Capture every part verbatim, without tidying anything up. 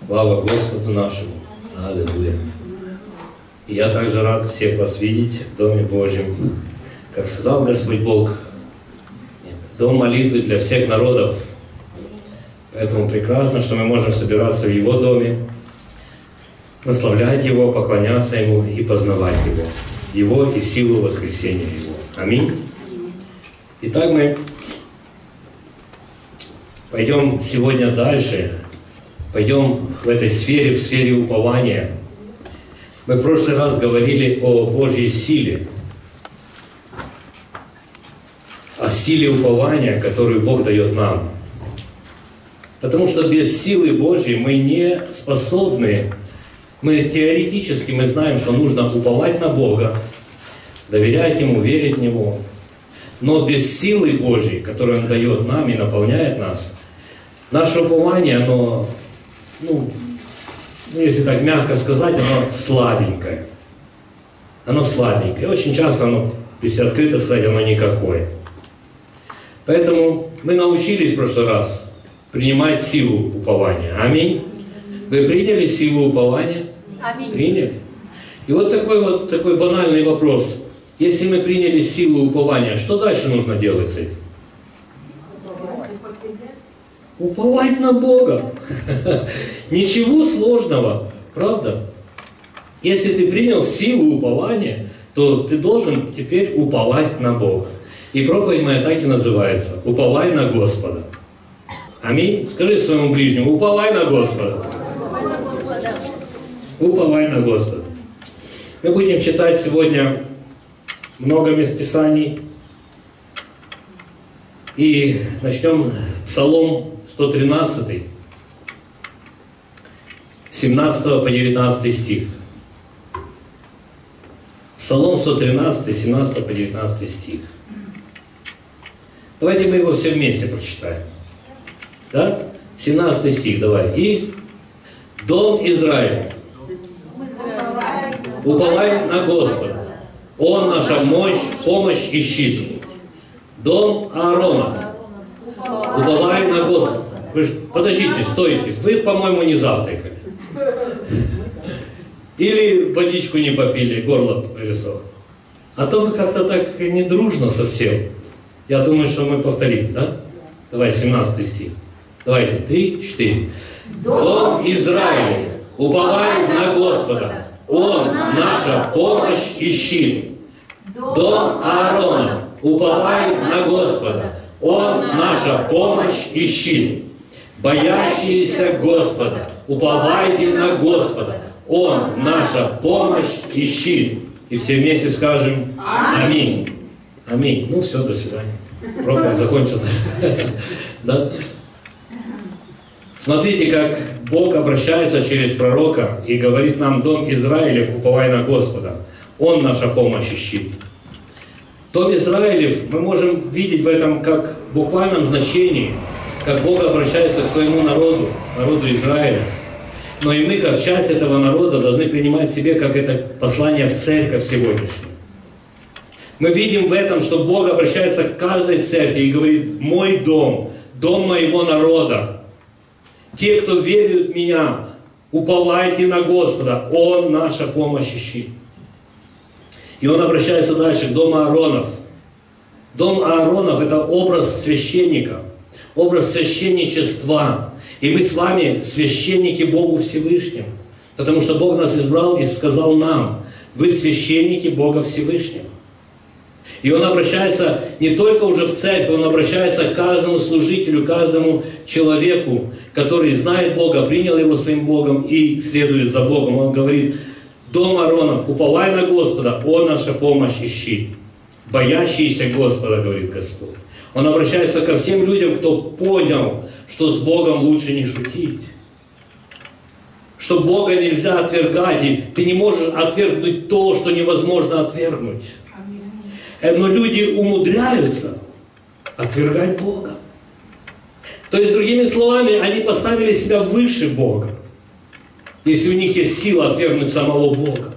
Слава Господу нашему. Аллилуйя. И я также рад всех вас видеть в Доме Божьем. Как сказал Господь Бог, дом молитвы для всех народов. Поэтому прекрасно, что мы можем собираться в Его доме, прославлять Его, поклоняться Ему и познавать Его. Его и в силу воскресения Его. Аминь. Итак, мы пойдем сегодня дальше. Пойдем в этой сфере, в сфере упования. Мы в прошлый раз говорили о Божьей силе. О силе упования, которую Бог дает нам. Потому что без силы Божьей мы не способны. Мы теоретически мы знаем, что нужно уповать на Бога, доверять Ему, верить в Него. Но без силы Божьей, которую Он дает нам и наполняет нас, наше упование, оно, ну, ну, если так мягко сказать, оно слабенькое. Оно слабенькое. И очень часто оно, если открыто сказать, оно никакое. Поэтому мы научились в прошлый раз принимать силу упования. Аминь. Вы приняли силу упования? Аминь. Приняли? И вот такой вот такой банальный вопрос. Если мы приняли силу упования, что дальше нужно делать с этим? Уповать на Бога. Ничего сложного, правда? Если ты принял силу упования, то ты должен теперь уповать на Бога. И проповедь моя так и называется. Уповай на Господа. Аминь. Скажи своему ближнему, уповай на Господа. Уповай на Господа. Мы будем читать сегодня много мест Писаний. И начнем Псалом сто тринадцатый, семнадцатого по девятнадцатый стих. Псалом сто тринадцатый, семнадцатого по девятнадцатый стих. Давайте мы его все вместе прочитаем. Да? семнадцатый стих, давай. И дом Израиля, уповай на Господа. Он наша мощь, помощь и щит. Дом Аарона, уповай на Господа. Вы ж, подождите, стойте. Вы, по-моему, не завтракали. Или водичку не попили, горло пересохло. А то вы как-то так недружно совсем. Я думаю, что мы повторим, да? Давай, семнадцатый стих. Давайте, три, четыре. Дом Израиля, уповай на Господа. Он наша помощь и щит. Дом Аарона, уповай на Господа. Он наша помощь и щит. Боящиеся Господа, уповайте на Господа. Он наша помощь и щит. И все вместе скажем аминь. Аминь. Ну все, до свидания. Проповедь закончилась. Да? Смотрите, как Бог обращается через пророка и говорит нам: дом Израилев, уповай на Господа. Он наша помощь и щит. Дом Израилев мы можем видеть в этом как в буквальном значении, как Бог обращается к своему народу, народу Израиля. Но и мы, как часть этого народа, должны принимать себе как это послание в церковь сегодняшнюю. Мы видим в этом, что Бог обращается к каждой церкви и говорит: мой дом, дом моего народа. Те, кто верует в меня, уповайте на Господа. Он наша помощь и щит. И он обращается дальше к дому Ааронов. Дом Ааронов — это образ священника, образ священничества. И мы с вами священники Богу Всевышнему. Потому что Бог нас избрал и сказал нам: вы священники Бога Всевышнего. И Он обращается не только уже в церковь, Он обращается к каждому служителю, каждому человеку, который знает Бога, принял Его своим Богом и следует за Богом. Он говорит: дом Ааронов, уповай на Господа, Он наша помощь и щит. Боящиеся Господа, говорит Господь. Он обращается ко всем людям, кто понял, что с Богом лучше не шутить. Что Бога нельзя отвергать, и ты не можешь отвергнуть то, что невозможно отвергнуть. Но люди умудряются отвергать Бога. То есть, другими словами, они поставили себя выше Бога, если у них есть сила отвергнуть самого Бога.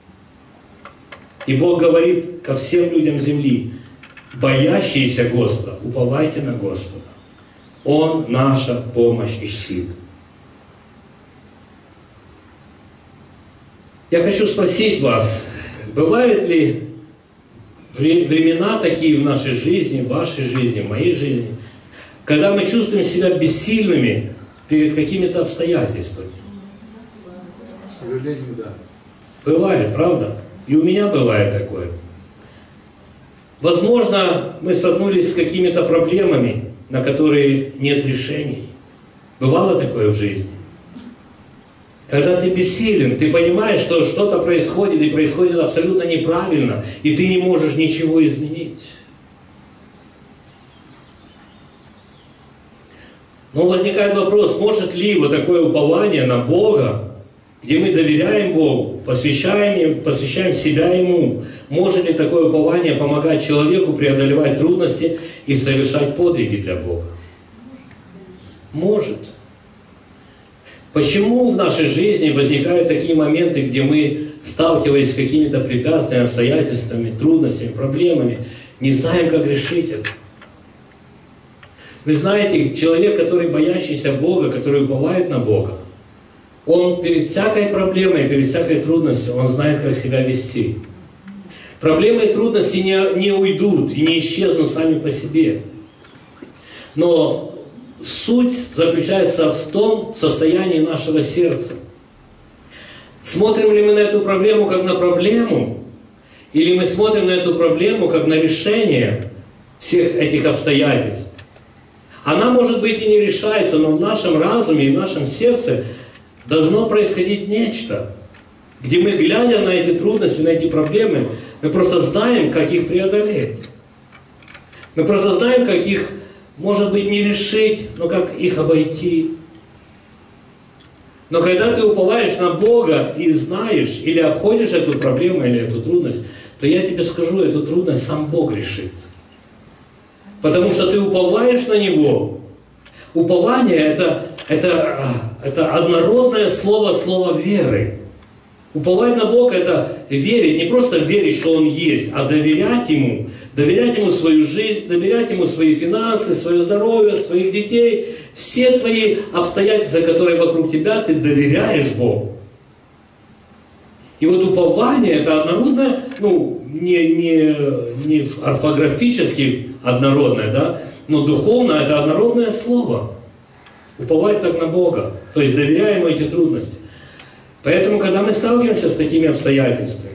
И Бог говорит ко всем людям земли: боящиеся Господа, уповайте на Господа. Он наша помощь и щит. Я хочу спросить вас, бывают ли времена такие в нашей жизни, в вашей жизни, в моей жизни, когда мы чувствуем себя бессильными перед какими-то обстоятельствами? К сожалению, да. Бывает, правда? И у меня бывает такое. Возможно, мы столкнулись с какими-то проблемами, на которые нет решений. Бывало такое в жизни? Когда ты бессилен, ты понимаешь, что что-то происходит, и происходит абсолютно неправильно, и ты не можешь ничего изменить. Но возникает вопрос, может ли вот такое упование на Бога, где мы доверяем Богу, посвящаем, посвящаем себя Ему, может ли такое упование помогать человеку преодолевать трудности и совершать подвиги для Бога? Может. Почему в нашей жизни возникают такие моменты, где мы, сталкиваясь с какими-то препятствиями, обстоятельствами, трудностями, проблемами, не знаем, как решить это? Вы знаете, человек, который боящийся Бога, который уповает на Бога, он перед всякой проблемой, перед всякой трудностью, он знает, как себя вести. Проблемы и трудности не, не уйдут и не исчезнут сами по себе. Но суть заключается в том состоянии нашего сердца. Смотрим ли мы на эту проблему как на проблему, или мы смотрим на эту проблему как на решение всех этих обстоятельств? Она, может быть, и не решается, но в нашем разуме и в нашем сердце должно происходить нечто, где мы, глядя на эти трудности, на эти проблемы, мы просто знаем, как их преодолеть. Мы просто знаем, как их, может быть, не решить, но как их обойти. Но когда ты уповаешь на Бога и знаешь, или обходишь эту проблему, или эту трудность, то я тебе скажу, эту трудность сам Бог решит. Потому что ты уповаешь на Него. Упование это, это, это однородное слово, слово веры. Уповать на Бога это верить, не просто верить, что Он есть, а доверять Ему. Доверять Ему свою жизнь, доверять Ему свои финансы, свое здоровье, своих детей. Все твои обстоятельства, которые вокруг тебя, ты доверяешь Богу. И вот упование это однородное, ну, не, не, не орфографически однородное, да, но духовно это однородное слово. Уповать так на Бога, то есть доверяем Ему эти трудности. Поэтому, когда мы сталкиваемся с такими обстоятельствами,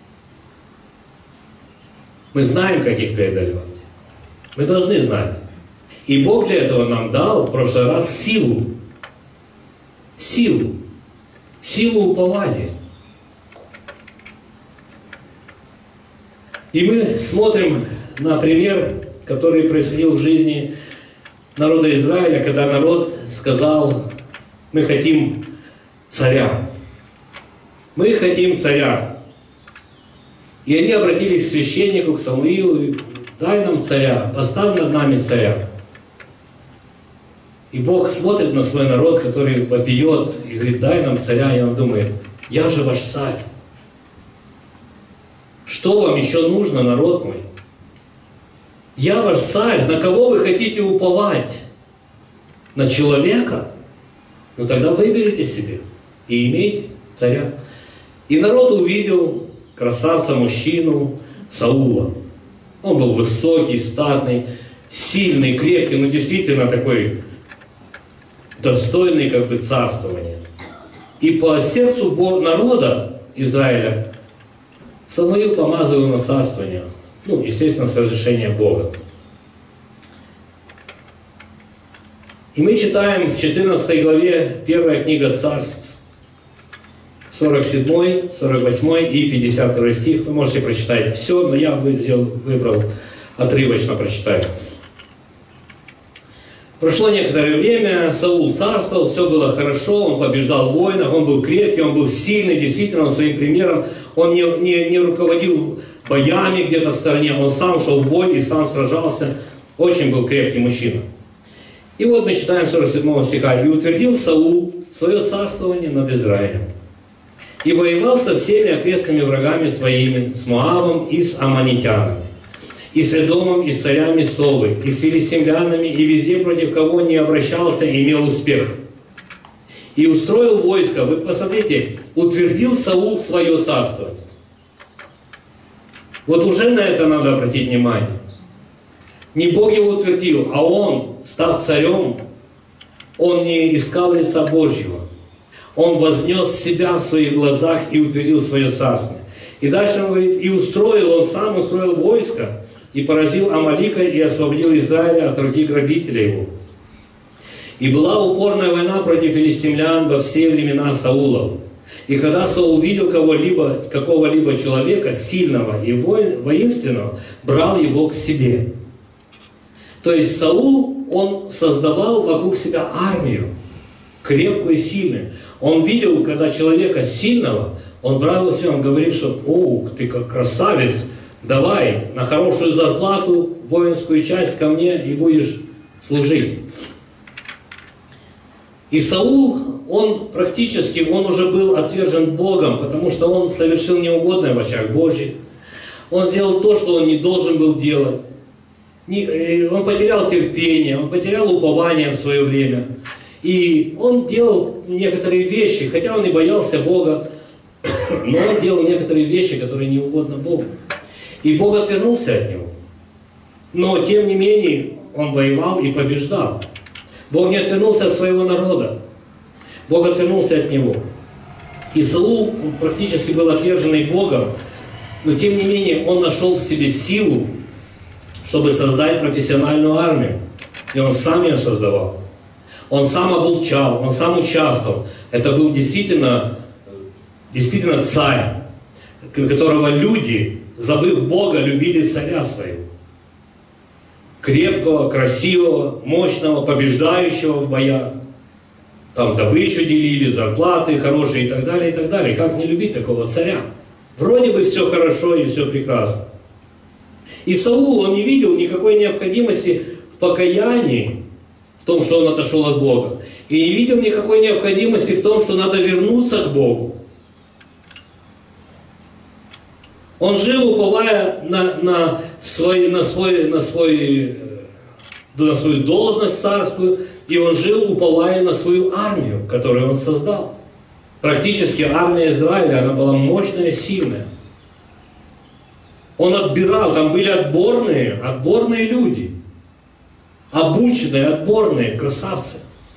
мы знаем, как их преодолевать. Мы должны знать. И Бог для этого нам дал в прошлый раз силу. Силу. Силу упования. И мы смотрим на пример, который происходил в жизни народа Израиля, когда народ сказал, мы хотим царя. Мы хотим царя. И они обратились к священнику, к Самуилу, и дай нам царя, поставь над нами царя. И Бог смотрит на свой народ, который вопиет, и говорит, дай нам царя, и он думает, я же ваш царь. Что вам еще нужно, народ мой? Я ваш царь, на кого вы хотите уповать? На человека? Ну тогда выберите себе и имейте царя. И народ увидел красавца-мужчину Саула. Он был высокий, статный, сильный, крепкий, но действительно такой достойный как бы царствования. И по сердцу народа Израиля Самуил помазал его на царствование. Ну, естественно, с разрешения Бога. И мы читаем в четырнадцатой главе, первая книга Царств, сорок седьмой, сорок восьмой и пятьдесят второй стих. Вы можете прочитать все, но я выбрал отрывочно прочитать. Прошло некоторое время, Саул царствовал, все было хорошо, он побеждал в войнах, он был крепкий, он был сильный, действительно, он своим примером, он не, не, не руководил боями где-то в стороне, он сам шел в бой и сам сражался, очень был крепкий мужчина. И вот мы читаем сорок седьмого стиха. «И утвердил Саул свое царствование над Израилем, и воевал со всеми окрестными врагами своими, с Моавом и с аммонитянами, и с Эдомом, и с царями Совы, и с филистимлянами, и везде, против кого не обращался, имел успех. и устроил войско. Вы посмотрите, утвердил Саул свое царство. Вот уже на это надо обратить внимание. Не Бог его утвердил, а он, став царем, он не искал лица Божьего. Он вознес себя в своих глазах и утвердил свое царство. И дальше он говорит, и устроил, он сам устроил войско, и поразил Амалика, и освободил Израиля от руки грабителя его. И была упорная война против филистимлян во все времена Саула. И когда Саул видел кого-либо, какого-либо человека, сильного и воинственного, брал его к себе. То есть Саул, он создавал вокруг себя армию, крепкую и сильную. Он видел, когда человека сильного, он брал его себе, он говорил, что «О, ты как красавец, давай на хорошую зарплату, воинскую часть ко мне и будешь служить». И Саул, он практически, он уже был отвержен Богом, потому что он совершил неугодное в очах Божьих. Он сделал то, что он не должен был делать. Он потерял терпение, он потерял упование в свое время. И он делал некоторые вещи, хотя он и боялся Бога, но он делал некоторые вещи, которые не угодны Богу. И Бог отвернулся от него. Но, тем не менее, он воевал и побеждал. Бог не отвернулся от своего народа. Бог отвернулся от него. И Саул практически был отверженный Богом, но, тем не менее, он нашел в себе силу, чтобы создать профессиональную армию. И он сам ее создавал. Он сам обучал, он сам участвовал. Это был действительно, действительно царь, которого люди, забыв Бога, любили царя своего. Крепкого, красивого, мощного, побеждающего в боях. Там добычу делили, зарплаты хорошие и так далее, и так далее. Как не любить такого царя? Вроде бы все хорошо и все прекрасно. И Саул, он не видел никакой необходимости в покаянии, в том, что он отошел от Бога. И не видел никакой необходимости в том, что надо вернуться к Богу. Он жил, уповая на, на, свой, на, свой, на, свой, на свою должность царскую, и он жил, уповая на свою армию, которую он создал. Практически армия Израиля, она была мощная, сильная. Он отбирал, там были отборные, отборные люди. Обученные, отборные, красавцы.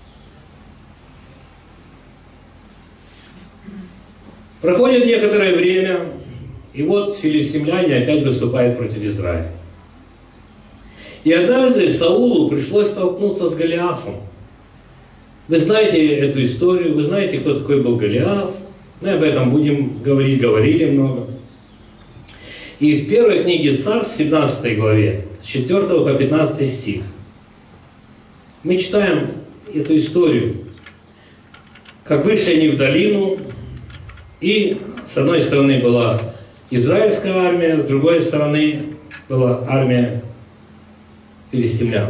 Проходит некоторое время, и вот филистимляне опять выступают против Израиля. И однажды Саулу пришлось столкнуться с Голиафом. Вы знаете эту историю, вы знаете, кто такой был Голиаф. Мы об этом будем говорить, говорили много. И в первой книге Царств, в семнадцатой главе, с четвёртого по пятнадцатый стих, мы читаем эту историю, как вышли они в долину, и с одной стороны была израильская армия, с другой стороны была армия филистимлян.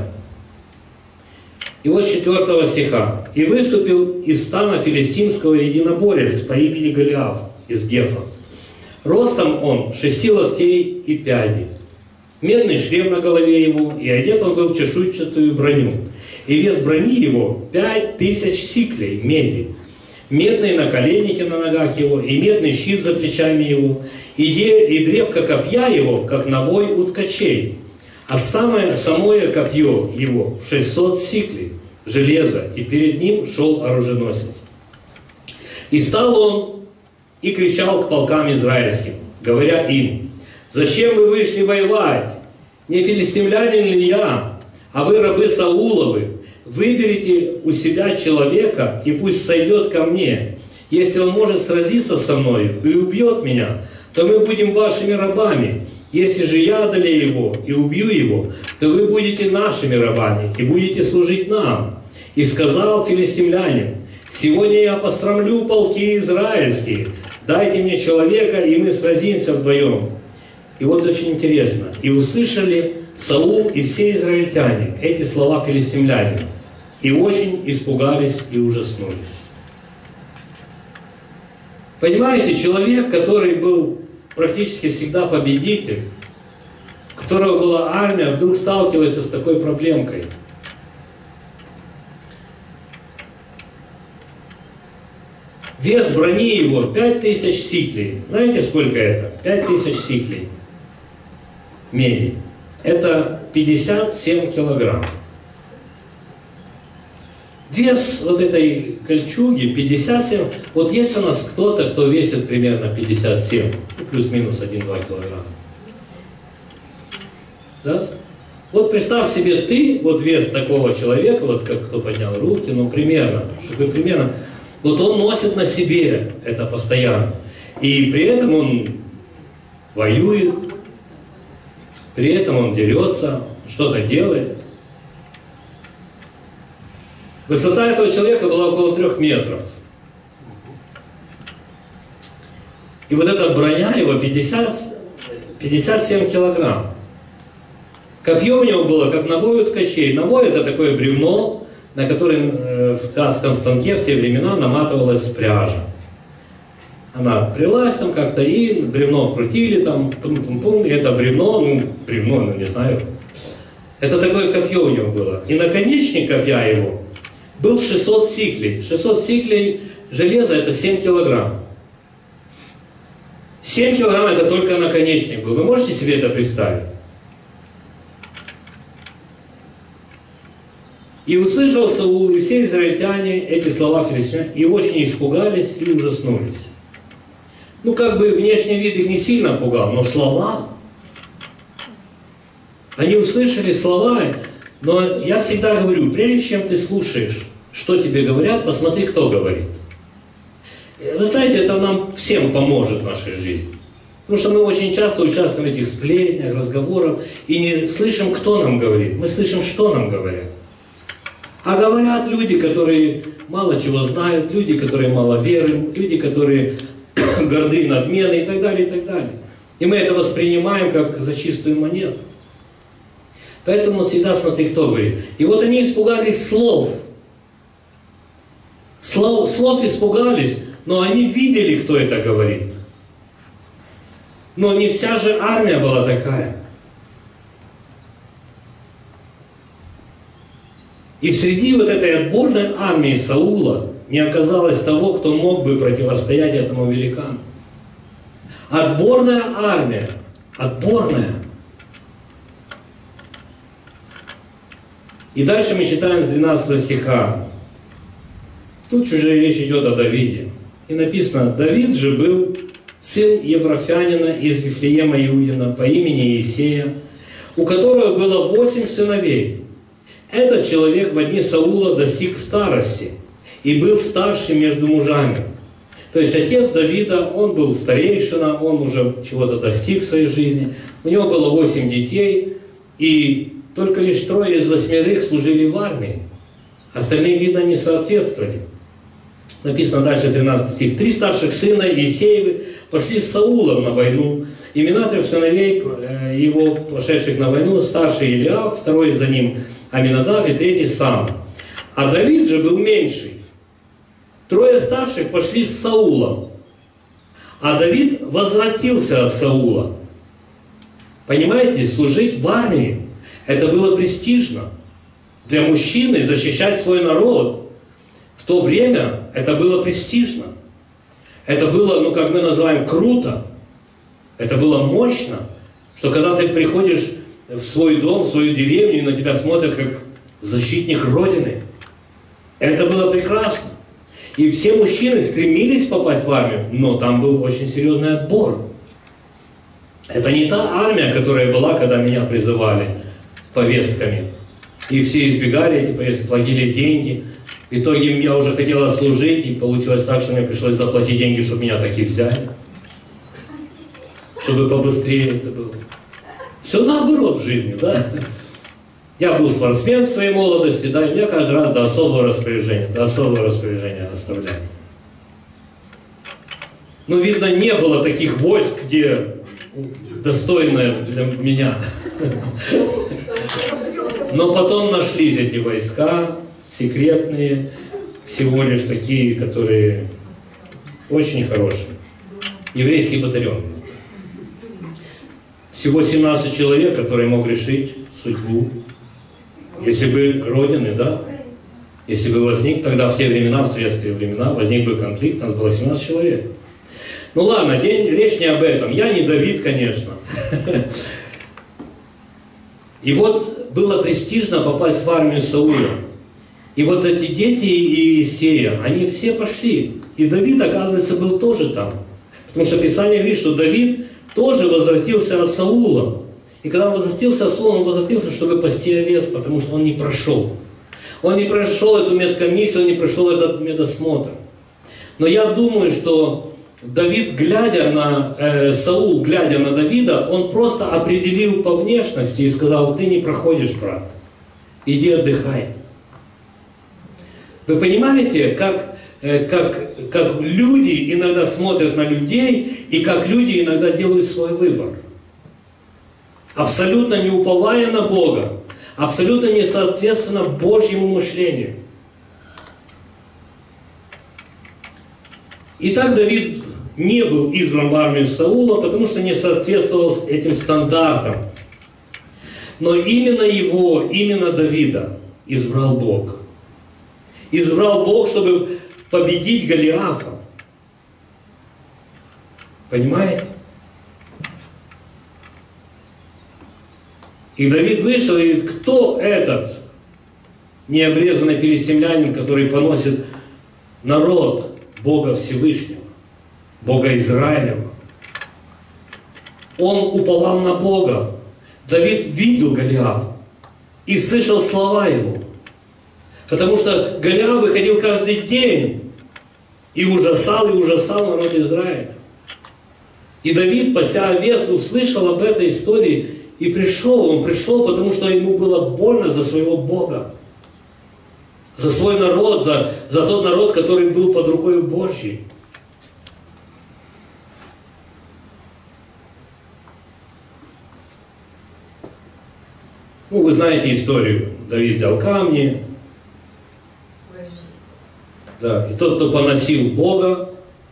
И вот с четвёртого стиха. «И выступил из стана филистимского единоборец по имени Голиаф из Гефа. Ростом он шести локтей и пяди, медный шлем на голове его, и одет он был в чешуйчатую броню. И вес брони его пять тысяч сиклей меди, медные наколенники на ногах его, и медный щит за плечами его, и, де, и древко копья его, как набой у ткачей, а самое, самое копье его в шестьсот сиклей железа, и перед ним шел оруженосец. И стал он и кричал к полкам израильским, говоря им: зачем вы вышли воевать? Не филистимлянин ли я, а вы рабы Сауловы? Выберите у себя человека, и пусть сойдет ко мне. Если он может сразиться со мною и убьет меня, то мы будем вашими рабами. Если же я одолею его и убью его, то вы будете нашими рабами и будете служить нам. И сказал филистимлянин: сегодня я постромлю полки израильские, дайте мне человека, и мы сразимся вдвоем. И вот очень интересно. И услышали Саул и все израильтяне эти слова филистимлянина, и очень испугались и ужаснулись. Понимаете, человек, который был практически всегда победитель, у которого была армия, вдруг сталкивается с такой проблемкой. Вес брони его пять тысяч сиклей. Знаете, сколько это? пять тысяч сиклей меди. Это пятьдесят семь килограмм. Вес вот этой кольчуги пятьдесят семь. Вот есть у нас кто-то, кто весит примерно пятьдесят семь, ну, плюс-минус один-два килограмма. Да? Вот представь себе ты, вот вес такого человека, вот как кто поднял руки, ну примерно, чтобы примерно, вот он носит на себе это постоянно. И при этом он воюет, при этом он дерется, что-то делает. Высота этого человека была около трех метров. И вот эта броня его пятьдесят, пятьдесят семь килограмм. Копье у него было, как навой у ткачей. Навой — это такое бревно, на которое в ткацком станке в те времена наматывалась пряжа. Она прилась там как-то, и бревно крутили там, пум-пум-пум, и это бревно, ну, бревно, ну, не знаю. Это такое копье у него было. И наконечник копья его был шестьсот сиклей. шестьсот сиклей железа — это семь килограмм. семь килограмм — это только наконечник был. Вы можете себе это представить? И услышал Саул, и все израильтяне эти слова филистимлян, и очень испугались и ужаснулись. Ну, как бы внешний вид их не сильно пугал, но слова. Они услышали слова, но я всегда говорю, прежде чем ты слушаешь, что тебе говорят, посмотри, кто говорит. Вы знаете, это нам всем поможет в нашей жизни. Потому что мы очень часто участвуем в этих сплетнях, разговорах, и не слышим, кто нам говорит. Мы слышим, что нам говорят. А говорят люди, которые мало чего знают, люди, которые мало веры, люди, которые горды, надменны и так далее, и так далее. И мы это воспринимаем как за чистую монету. Поэтому всегда смотри, кто говорит. И вот они испугались слов. Слов, слов испугались, но они видели, кто это говорит. Но не вся же армия была такая. И среди вот этой отборной армии Саула не оказалось того, кто мог бы противостоять этому великану. Отборная армия. Отборная. И дальше мы читаем с двенадцатого стиха. Тут уже речь идет о Давиде. И написано: Давид же был сын Ефрафянина из Вифлеема Иудина по имени Иисея, у которого было восемь сыновей. Этот человек в дни Саула достиг старости и был старший между мужами. То есть отец Давида, он был старейшина, он уже чего-то достиг в своей жизни. У него было восемь детей, и только лишь трое из восьмерых служили в армии. Остальные, видно, не соответствовали. Написано дальше тринадцатый стих. Три старших сына Иисеевы пошли с Саулом на войну. Имена трех сыновей его, пошедших на войну: старший Илиав, второй за ним Аминадав и третий сам. А Давид же был меньший. Трое старших пошли с Саулом. А Давид возвратился от Саула. Понимаете, служить в армии — это было престижно. Для мужчины защищать свой народ в то время это было престижно. Это было, ну как мы называем, круто. Это было мощно, что когда ты приходишь в свой дом, в свою деревню, и на тебя смотрят как защитник Родины. Это было прекрасно. И все мужчины стремились попасть в армию, но там был очень серьезный отбор. Это не та армия, которая была, когда меня призывали повестками. И все избегали эти повестки, платили деньги. В итоге я уже хотела служить, и получилось так, что мне пришлось заплатить деньги, чтобы меня таки взяли. Чтобы побыстрее это было. Все наоборот в жизни, да? Я был спортсмен в своей молодости, да, и меня каждый раз до особого распоряжения, до особого распоряжения оставляли. Но, видно, не было таких войск, где достойное для меня. Но потом нашлись эти войска, секретные, всего лишь такие, которые очень хорошие. Еврейский батальон. Всего семнадцать человек, которые мог решить судьбу, если бы Родины, да? Если бы возник тогда в те времена, в советские времена, возник бы конфликт, нас было семнадцать человек. Ну ладно, день, речь не об этом. Я не Давид, конечно. И вот было престижно попасть в армию Саула. И вот эти дети Иисея, они все пошли. И Давид, оказывается, был тоже там. Потому что Писание говорит, что Давид тоже возвратился от Саула. И когда он возвратился от Саула, он возвратился, чтобы пасти овец, потому что он не прошел. Он не прошел эту медкомиссию, он не прошел этот медосмотр. Но я думаю, что Давид, глядя на, э, Саул, глядя на Давида, он просто определил по внешности и сказал: ты не проходишь, брат, иди отдыхай. Вы понимаете, как, э, как, как люди иногда смотрят на людей, и как люди иногда делают свой выбор. Абсолютно не уповая на Бога, абсолютно не соответственно Божьему мышлению. Итак, Давид не был избран в армию Саула, потому что не соответствовал этим стандартам. Но именно его, именно Давида избрал Бог. Избрал Бог, чтобы победить Голиафа. Понимаете? И Давид вышел, и говорит: кто этот необрезанный филистимлянин, который поносит народ Бога Всевышнего, Бога Израилева? Он уповал на Бога. Давид видел Голиафа и слышал слова его. Потому что Голиаф выходил каждый день и ужасал, и ужасал народ Израиля. И Давид, пася овец, услышал об этой истории и пришел. Он пришел, потому что ему было больно за своего Бога. За свой народ, за, за тот народ, который был под рукой Божьей. Ну, вы знаете историю. Давид взял камни. Да, и тот, кто поносил Бога,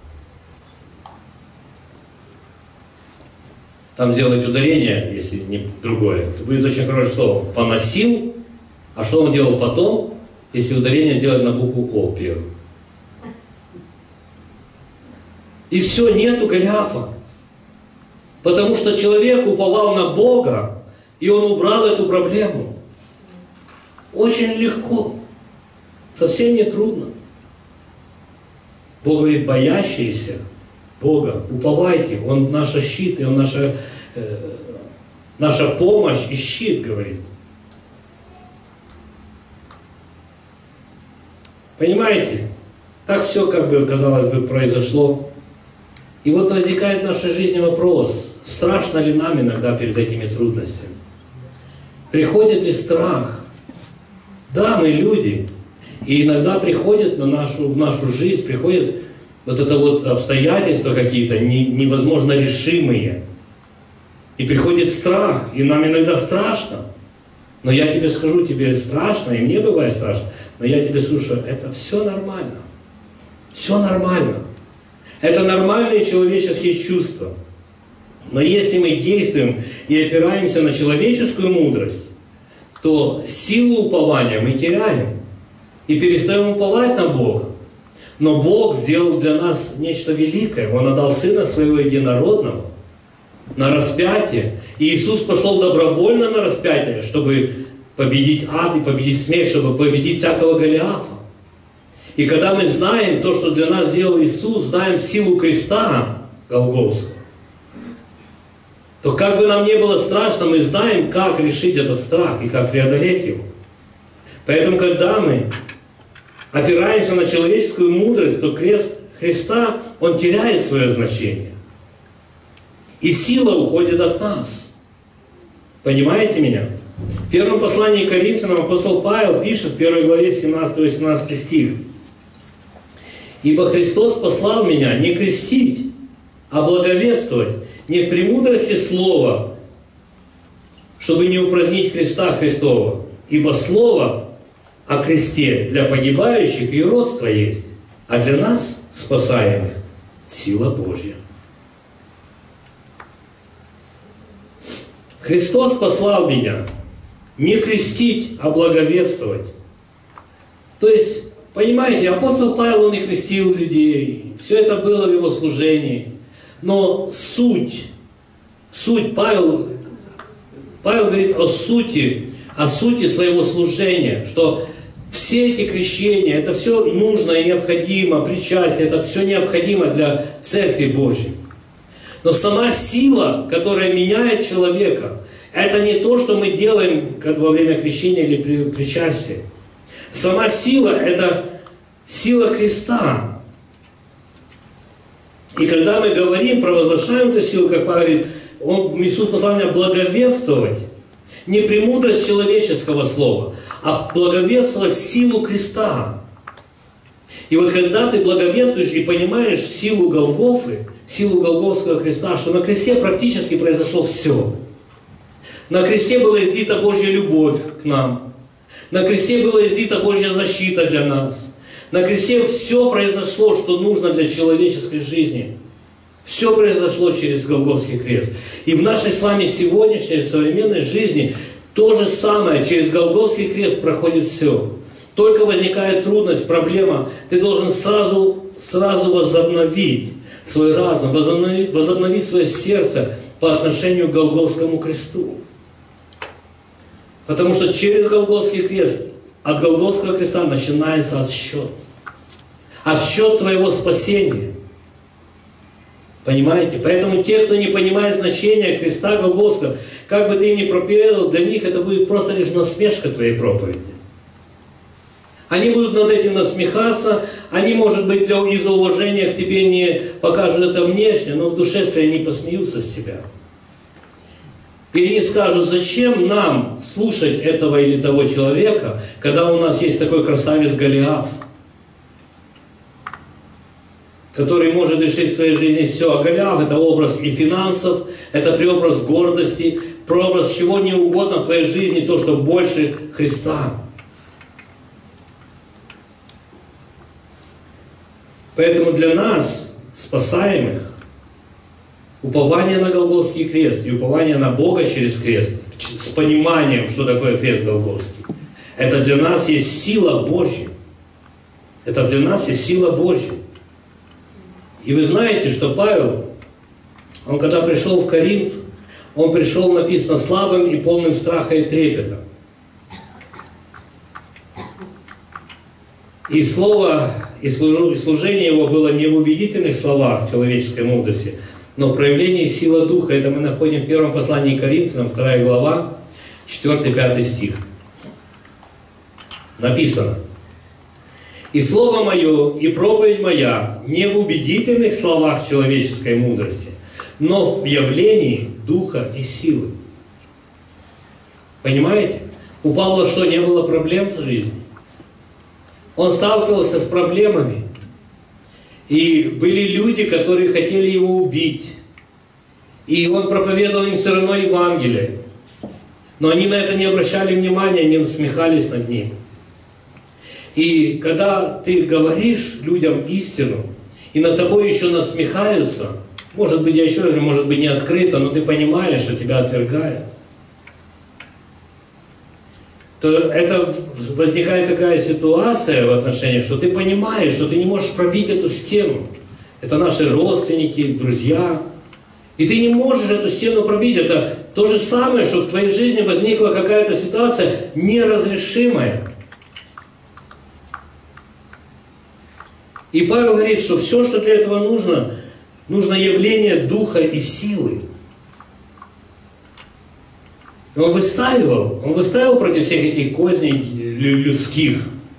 там сделать ударение, если не другое, то будет очень хорошее слово. Поносил, а что он делал потом, если ударение сделать на букву О первую? И все, нету Голиафа. Потому что человек уповал на Бога, и он убрал эту проблему. Очень легко. Совсем не трудно. Бог говорит: боящиеся Бога, уповайте, Он наша щит, и Он наша, э, наша помощь и щит, говорит. Понимаете? Так все, как бы, казалось бы, произошло. И вот возникает в нашей жизни вопрос: страшно ли нам иногда перед этими трудностями? Приходит ли страх? Да, мы люди. И иногда приходят на нашу, в нашу жизнь, приходят вот это вот обстоятельства какие-то не, невозможно решимые. И приходит страх, и нам иногда страшно. Но я тебе скажу, тебе страшно, и мне бывает страшно, но я тебе скажу, что это все нормально. Все нормально. Это нормальные человеческие чувства. Но если мы действуем и опираемся на человеческую мудрость, то силу упования мы теряем. И перестаем уповать на Бога. Но Бог сделал для нас нечто великое. Он отдал Сына Своего Единородного на распятие. И Иисус пошел добровольно на распятие, чтобы победить ад и победить смерть, чтобы победить всякого Голиафа. И когда мы знаем то, что для нас сделал Иисус, знаем силу креста Голгофского, то как бы нам не было страшно, мы знаем, как решить этот страх и как преодолеть его. Поэтому, когда мы опираемся на человеческую мудрость, то крест Христа, он теряет свое значение. И сила уходит от нас. Понимаете меня? В первом послании к Коринфянам апостол Павел пишет в первой главе семнадцатый-восемнадцатый стих: «Ибо Христос послал меня не крестить, а благовествовать, не в премудрости слова, чтобы не упразднить креста Христова, ибо слово о кресте для погибающих и родство есть, а для нас, спасаемых, сила Божья». Христос послал меня не крестить, а благовествовать. То есть, понимаете, апостол Павел, он и крестил людей, все это было в его служении. Но суть, суть Павел, Павел говорит о сути, о сути своего служения, что все эти крещения, это все нужно и необходимо, причастие, это все необходимо для Церкви Божьей. Но сама сила, которая меняет человека, это не то, что мы делаем как во время крещения или при, причастия. Сама сила – это сила Христа. И когда мы говорим, провозглашаем эту силу, как Павел говорит, он, Иисус послал меня благовествовать, не премудрость человеческого слова, а благовествовать силу Христа. И вот когда ты благовествуешь и понимаешь силу Голгофы, силу Голгофского креста, что на кресте практически произошло все. На кресте была излита Божья любовь к нам. На кресте была излита Божья защита для нас. На кресте все произошло, что нужно для человеческой жизни. Все произошло через Голгофский крест. И в нашей с вами сегодняшней современной жизни то же самое. Через Голгофский крест проходит все. Только возникает трудность, проблема. Ты должен сразу, сразу возобновить свой разум, возобновить, возобновить свое сердце по отношению к Голгофскому кресту. Потому что через Голгофский крест, от Голгофского креста начинается отсчет. Отсчет твоего спасения. Понимаете? Поэтому те, кто не понимает значения креста Голгофского, как бы ты им ни проповедовал, для них это будет просто лишь насмешка твоей проповеди. Они будут над этим насмехаться, они, может быть, из-за уважения к тебе не покажут это внешне, но в душе своей они посмеются с тебя. И они скажут, зачем нам слушать этого или того человека, когда у нас есть такой красавец Голиаф, который может решить в своей жизни все. А Голиаф — это образ и финансов, это преобраз гордости, прообраз чего не угодно в твоей жизни, то, что больше Христа. Поэтому для нас, спасаемых, упование на Голгофский крест и упование на Бога через крест, с пониманием, что такое крест Голгофский, это для нас есть сила Божья. Это для нас есть сила Божья. И вы знаете, что Павел, он когда пришел в Коринф, он пришел, написано, слабым и полным страха и трепета. И слово, и служение его было не в убедительных словах человеческой мудрости, но в проявлении силы Духа. Это мы находим в первом послании к Коринфянам, вторая глава, четвёртый-пятый стих. Написано: «И слово мое, и проповедь моя не в убедительных словах человеческой мудрости, но в явлении Духа и силы». Понимаете? У Павла что, не было проблем в жизни? Он сталкивался с проблемами. И были люди, которые хотели его убить. И он проповедовал им все равно Евангелие. Но они на это не обращали внимания, они насмехались над ним. И когда ты говоришь людям истину, и над тобой еще насмехаются, может быть, я еще раз, может быть, не открыто, но ты понимаешь, что тебя отвергают, то это возникает такая ситуация в отношениях, что ты понимаешь, что ты не можешь пробить эту стену. Это наши родственники, друзья. И ты не можешь эту стену пробить. Это то же самое, что в твоей жизни возникла какая-то ситуация неразрешимая. И Павел говорит, что все, что для этого нужно, нужно явление Духа и силы. Он выстаивал, он выстаивал против всех этих козней людских.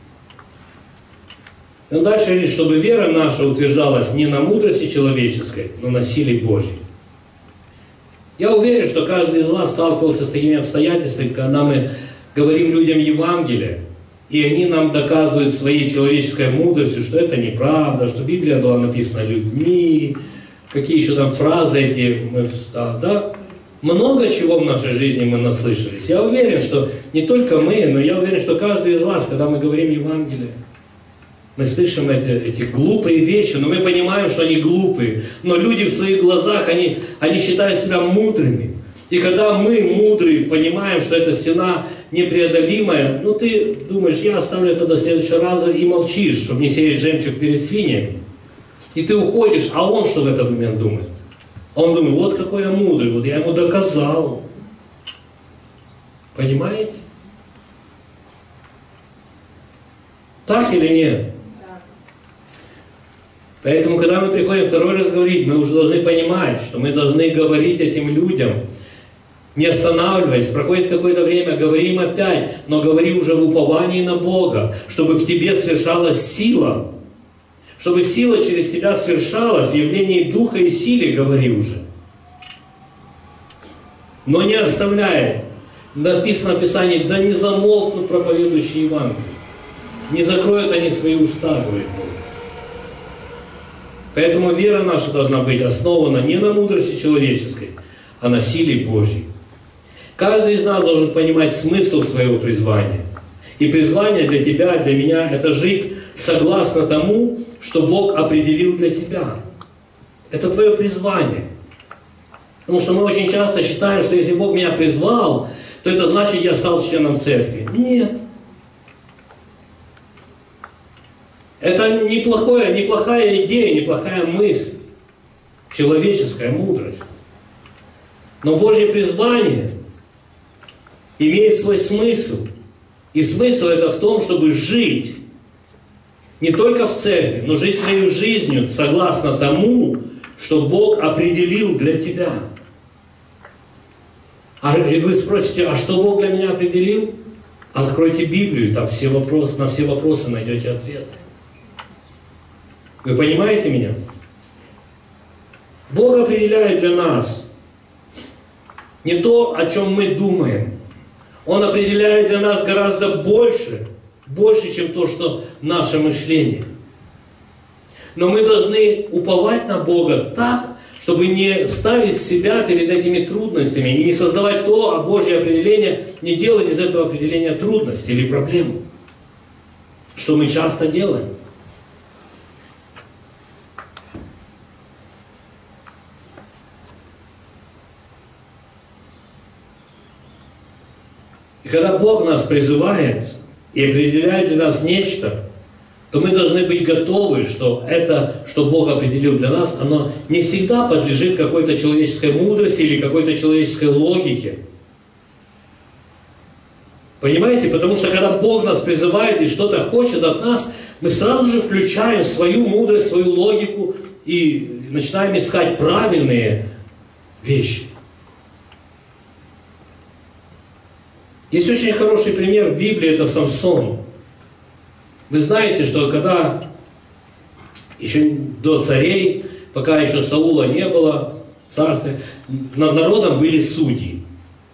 И он дальше говорит, чтобы вера наша утверждалась не на мудрости человеческой, но на силе Божьей. Я уверен, что каждый из вас сталкивался с такими обстоятельствами, когда мы говорим людям Евангелие, и они нам доказывают своей человеческой мудростью, что это неправда, что Библия была написана людьми, какие еще там фразы эти, мы, да, да. Много чего в нашей жизни мы наслышались. Я уверен, что не только мы, но я уверен, что каждый из вас, когда мы говорим Евангелие, мы слышим эти, эти глупые вещи, но мы понимаем, что они глупые. Но люди в своих глазах, они, они считают себя мудрыми. И когда мы, мудрые, понимаем, что эта стена непреодолимое, ну ты думаешь, я оставлю это до следующего раза и молчишь, чтобы не сеять жемчуг перед свиньями. И ты уходишь, а он что в этот момент думает? Он думает, вот какой я мудрый, вот я ему доказал. Понимаете? Так или нет? Да. Поэтому, когда мы приходим второй раз говорить, мы уже должны понимать, что мы должны говорить этим людям, не останавливаясь, проходит какое-то время, говорим опять, но говори уже в уповании на Бога, чтобы в тебе совершалась сила. Чтобы сила через тебя совершалась, в явлении Духа и силе говори уже. Но не оставляй. Написано в Писании, да не замолкнут проповедующие Евангелие. Не закроют они свои уста, говорит Бог. Поэтому вера наша должна быть основана не на мудрости человеческой, а на силе Божьей. Каждый из нас должен понимать смысл своего призвания. И призвание для тебя, для меня, это жить согласно тому, что Бог определил для тебя. Это твое призвание. Потому что мы очень часто считаем, что если Бог меня призвал, то это значит, я стал членом церкви. Нет. Это неплохое, неплохая идея, неплохая мысль. Человеческая мудрость. Но Божье призвание имеет свой смысл. И смысл это в том, чтобы жить не только в церкви, но жить своей жизнью согласно тому, что Бог определил для тебя. А и вы спросите, а что Бог для меня определил? Откройте Библию, там все вопросы, на все вопросы найдете ответы. Вы понимаете меня? Бог определяет для нас не то, о чем мы думаем. Он определяет для нас гораздо больше, больше, чем то, что наше мышление. Но мы должны уповать на Бога так, чтобы не ставить себя перед этими трудностями и не создавать то, а Божье определение, не делать из этого определения трудность или проблему. Что мы часто делаем. И когда Бог нас призывает и определяет для нас нечто, то мы должны быть готовы, что это, что Бог определил для нас, оно не всегда подлежит какой-то человеческой мудрости или какой-то человеческой логике. Понимаете? Потому что когда Бог нас призывает и что-то хочет от нас, мы сразу же включаем свою мудрость, свою логику и начинаем искать правильные вещи. Есть очень хороший пример в Библии, это Самсон. Вы знаете, что когда еще до царей, пока еще Саула не было, царствия, над народом были судьи.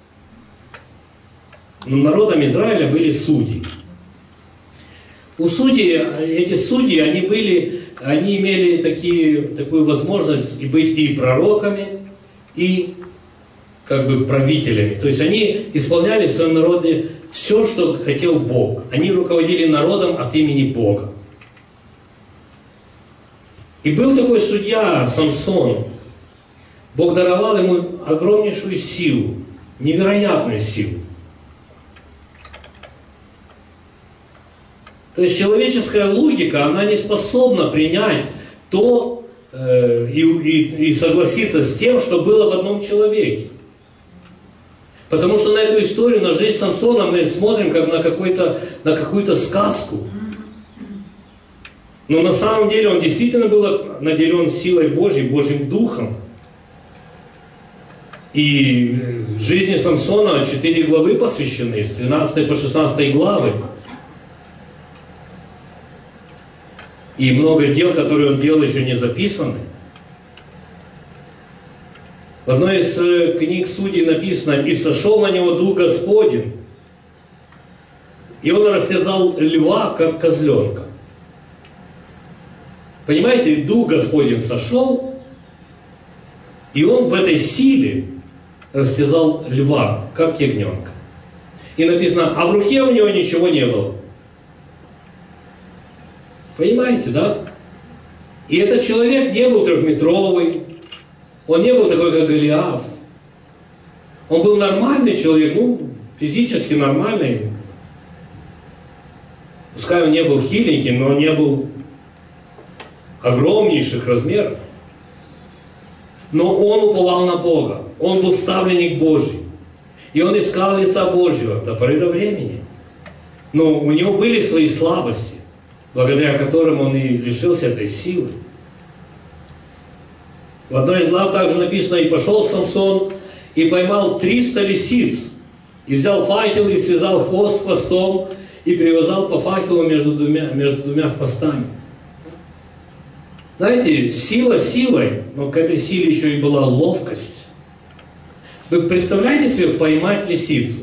Над народом Израиля были судьи. У судей, эти судьи, они были, они имели такие, такую возможность быть и пророками, и как бы правителями. То есть они исполняли в своем народе все, что хотел Бог. Они руководили народом от имени Бога. И был такой судья Самсон. Бог даровал ему огромнейшую силу, невероятную силу. То есть человеческая логика, она не способна принять то э, и, и, и согласиться с тем, что было в одном человеке. Потому что на эту историю, на жизнь Самсона мы смотрим как на, какой-то, на какую-то сказку. Но на самом деле он действительно был наделен силой Божьей, Божьим Духом. И жизни Самсона четыре главы посвящены, с тринадцатой по шестнадцатой главы. И много дел, которые он делал, еще не записаны. В одной из книг Судей написано: «И сошел на него Дух Господень, и он растерзал льва, как козленка». Понимаете, Дух Господень сошел, и он в этой силе растерзал льва, как ягненка. И написано: а в руке у него ничего не было. Понимаете, да? И этот человек не был трехметровый. Он не был такой, как Голиаф. Он был нормальный человек, ну, физически нормальный. Пускай он не был хиленький, но он не был огромнейших размеров. Но он уповал на Бога. Он был ставленник Божий. И он искал лица Божьего до поры до времени. Но у него были свои слабости, благодаря которым он и лишился этой силы. В одной из глав также написано: «И пошел Самсон, и поймал триста лисиц, и взял факел, и связал хвост хвостом, и привязал по факелу между двумя, между двумя хвостами». Знаете, сила силой, но к этой силе еще и была ловкость. Вы представляете себе поймать лисицу?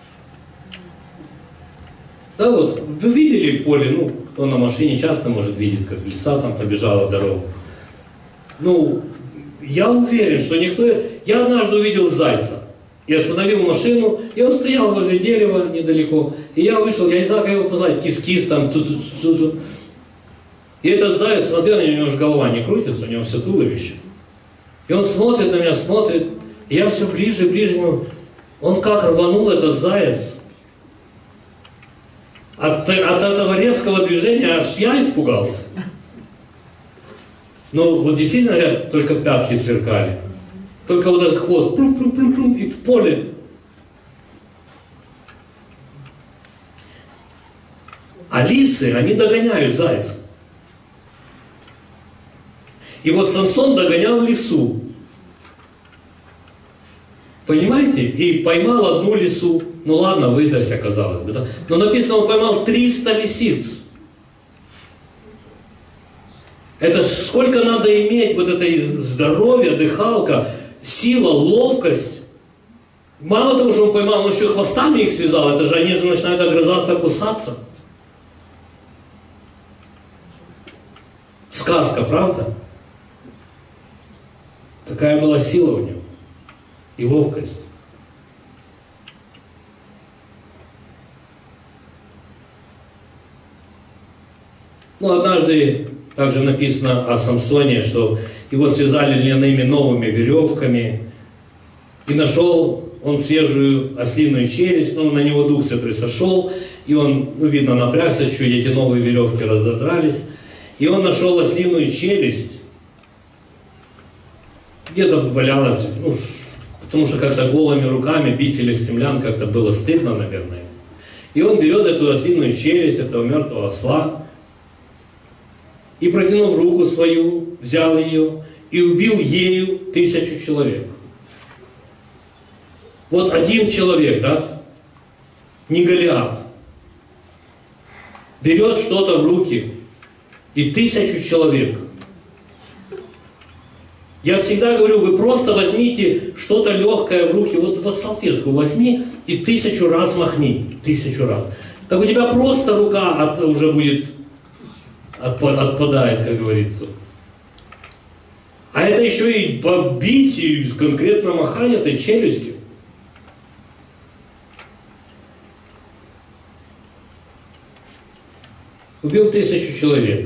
Да, вот, вы видели в поле, ну, кто на машине часто может видеть, как лиса там побежала дорогу. Ну, я уверен, что никто... Я однажды увидел зайца. Я остановил машину, и он стоял возле дерева недалеко. И я вышел, я не знаю, как его позвать, кис-кис там, ту-ту-ту-ту. И этот заяц, смотрел, у него же голова не крутится, у него все туловище. И он смотрит на меня, смотрит, и я все ближе и ближе ему. Он как рванул, этот заяц. От, от этого резкого движения аж я испугался. Но вот действительно, говорят, только пятки сверкали. Только вот этот хвост, плюм-плюм-плюм-плюм, и в поле. А лисы, они догоняют зайца. И вот Самсон догонял лису. Понимаете? И поймал одну лису. Ну ладно, выдастся, оказалось бы. Да? Но написано, он поймал триста лисиц. Это сколько надо иметь вот этой здоровья, дыхалка, сила, ловкость. Мало того, что он поймал, он еще и хвостами их связал. Это же они же начинают огрызаться, кусаться. Сказка, правда? Такая была сила у него. И ловкость. Ну, однажды также написано о Самсоне, что его связали льняными новыми веревками, и нашел он свежую ослиную челюсть, но на него Дух Святой сошел, и он, ну, видно, напрягся чуть, эти новые веревки разодрались, и он нашел ослиную челюсть, где-то валялась, ну, потому что как-то голыми руками бить филистимлян как-то было стыдно, наверное. И он берет эту ослиную челюсть этого мертвого осла, и, протянув руку свою, взял ее и убил ею тысячу человек. Вот один человек, да, не Голиаф, берет что-то в руки и тысячу человек. Я всегда говорю, вы просто возьмите что-то легкое в руки, вот, вот салфетку возьми и тысячу раз махни, тысячу раз. Так у тебя просто рука от, уже будет... отпадает, как говорится. А это еще и побить, и конкретно махать этой челюстью. Убил тысячу человек.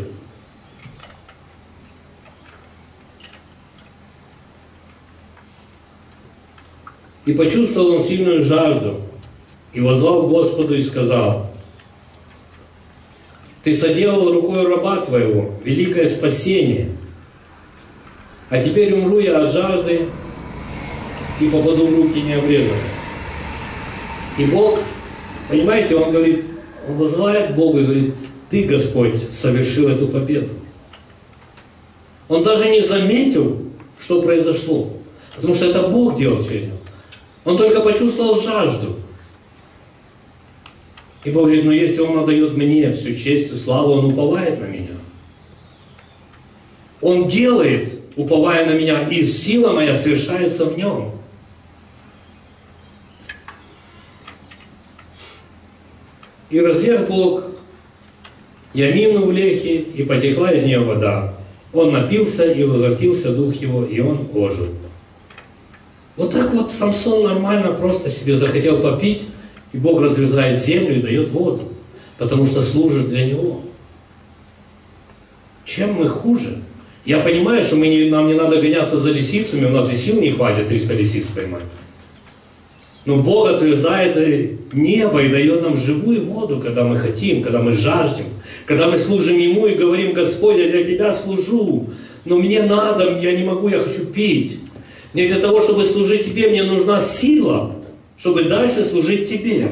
И почувствовал он сильную жажду, и воззвал к Господу и сказал: Ты соделал рукой раба твоего великое спасение, а теперь умру я от жажды и попаду в руки необрезанных. И Бог, понимаете, Он говорит, Он воззвает к Богу и говорит: Ты, Господь, совершил эту победу. Он даже не заметил, что произошло, потому что это Бог делал через него. Он только почувствовал жажду. И Бог говорит: ну если Он отдает мне всю честь и славу, Он уповает на меня. Он делает, уповая на меня, и сила моя совершается в Нем. И разверг Бог ямину в лехе, и потекла из нее вода. Он напился, и возвратился дух его, и он ожил. Вот так вот Самсон нормально просто себе захотел попить, и Бог разрезает землю и дает воду, потому что служит для Него. Чем мы хуже? Я понимаю, что мы не, нам не надо гоняться за лисицами, у нас и сил не хватит триста лисиц поймать. Но Бог отверзает небо и дает нам живую воду, когда мы хотим, когда мы жаждем, когда мы служим Ему и говорим: Господь, я для Тебя служу, но мне надо, я не могу, я хочу пить. Мне для того, чтобы служить Тебе, мне нужна сила, чтобы дальше служить Тебе.